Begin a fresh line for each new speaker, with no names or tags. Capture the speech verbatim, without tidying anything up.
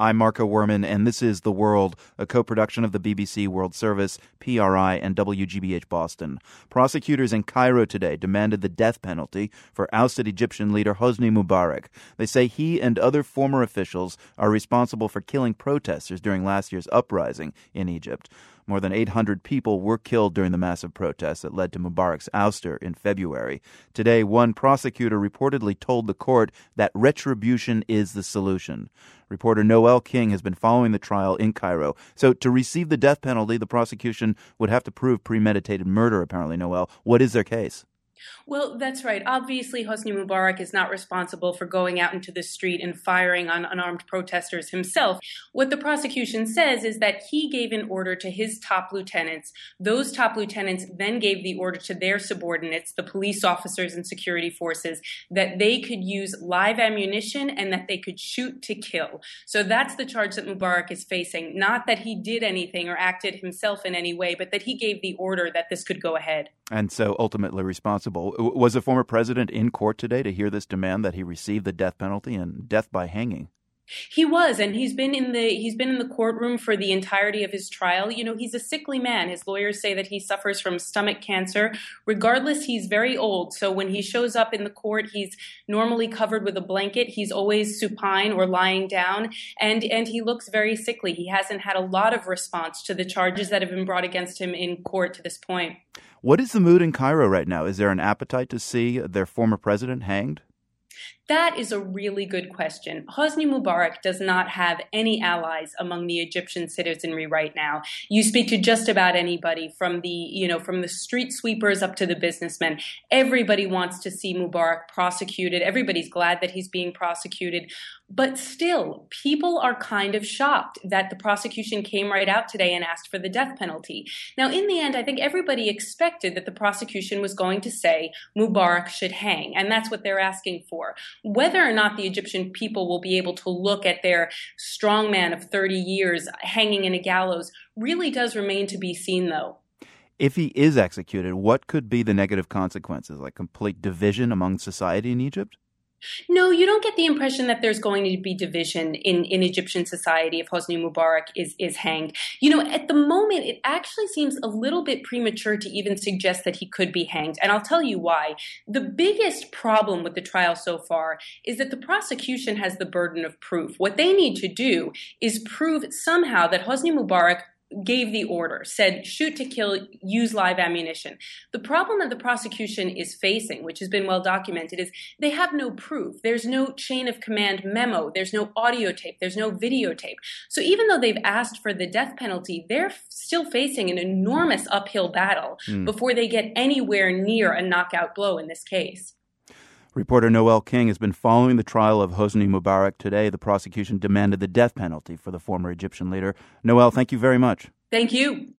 I'm Marco Werman, and this is The World, a co-production of the B B C World Service, P R I, and W G B H Boston. Prosecutors in Cairo today demanded the death penalty for ousted Egyptian leader Hosni Mubarak. They say he and other former officials are responsible for killing protesters during last year's uprising in Egypt. More than eight hundred people were killed during the massive protests that led to Mubarak's ouster in February. Today, one prosecutor reportedly told the court that retribution is the solution. Reporter Noel King has been following the trial in Cairo. So to receive the death penalty, the prosecution would have to prove premeditated murder, apparently, Noel. What is their case?
Well, that's right. Obviously, Hosni Mubarak is not responsible for going out into the street and firing on unarmed protesters himself. What the prosecution says is that he gave an order to his top lieutenants. Those top lieutenants then gave the order to their subordinates, the police officers and security forces, that they could use live ammunition and that they could shoot to kill. So that's the charge that Mubarak is facing. Not that he did anything or acted himself in any way, but that he gave the order that this could go ahead.
And so ultimately responsible. Was the former president in court today to hear this demand that he receive the death penalty and death by hanging?
He was, and he's been in the he's been in the courtroom for the entirety of his trial. You know, he's a sickly man. His lawyers say that he suffers from stomach cancer. Regardless, he's very old. So when he shows up in the court, he's normally covered with a blanket. He's always supine or lying down, and and he looks very sickly. He hasn't had a lot of response to the charges that have been brought against him in court to this point.
What is the mood in Cairo right now? Is there an appetite to see their former president hanged?
That is a really good question. Hosni Mubarak does not have any allies among the Egyptian citizenry right now. You speak to just about anybody, from the, you know, from the street sweepers up to the businessmen. Everybody wants to see Mubarak prosecuted. Everybody's glad that he's being prosecuted. But still, people are kind of shocked that the prosecution came right out today and asked for the death penalty. Now, in the end, I think everybody expected that the prosecution was going to say Mubarak should hang, and that's what they're asking for. Whether or not the Egyptian people will be able to look at their strongman of thirty years hanging in a gallows really does remain to be seen, though.
If he is executed, what could be the negative consequences, like complete division among society in Egypt?
No, you don't get the impression that there's going to be division in, in Egyptian society if Hosni Mubarak is, is hanged. You know, at the moment, it actually seems a little bit premature to even suggest that he could be hanged. And I'll tell you why. The biggest problem with the trial so far is that the prosecution has the burden of proof. What they need to do is prove somehow that Hosni Mubarak gave the order, said shoot to kill, use live ammunition. The problem that the prosecution is facing, which has been well documented, is they have no proof. There's no chain of command memo. There's no audio tape. There's no videotape. So even though they've asked for the death penalty, they're still facing an enormous uphill battle mm. before they get anywhere near a knockout blow in this case.
Reporter Noel King has been following the trial of Hosni Mubarak. Today, the prosecution demanded the death penalty for the former Egyptian leader. Noel, thank you very much.
Thank you.